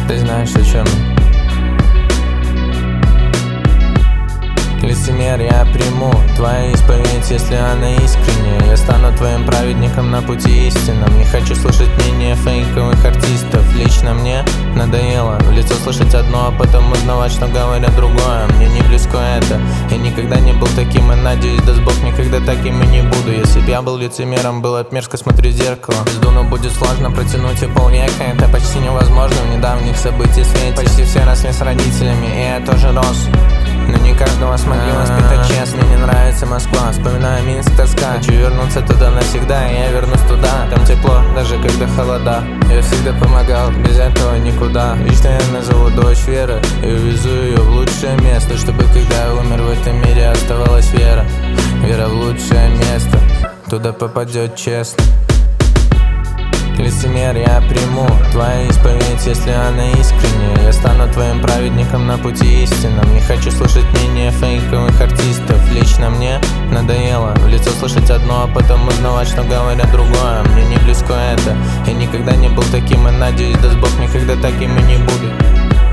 Ты знаешь, о чем я. Лицемер, я приму твою исповедь, если она искренняя. Я стану твоим праведником на пути истинном. Не хочу слышать мнение фейковых артистов. Лично мне надоело в лицо слышать одно, а потом узнавать, что говорят другое. Мне не близко это. Я никогда не был таким, и надеюсь, даст Бог, никогда таким и не буду. Если б я был лицемером, было б мерзко смотреть в зеркало. Бездумно будет сложно протянуть и полвека. Это почти невозможно в недавних событий свете. Почти все росли с родителями, и я тоже рос. Но не каждого смогли воспитать честно. Мне не нравится Москва, вспоминаю Минск, тоска. Хочу вернуться туда навсегда, и я вернусь туда. Там тепло, даже когда холода. Я всегда помогал, без этого никуда. Лично я назову дочь Вера и увезу ее в лучшее место, чтобы когда я умер в этом мире оставалась вера. Вера в лучшее место, туда попадет честно. Лицемер, я приму твою исповедь, если она искренняя. Я стану твоим праведником на пути истинном. Не хочу слышать мнение фейковых артистов. Лично мне надоело в лицо слышать одно, а потом узнавать, что говорят другое. Мне не близко это. Я никогда не был таким, и надеюсь, даст Бог, никогда таким и не буду.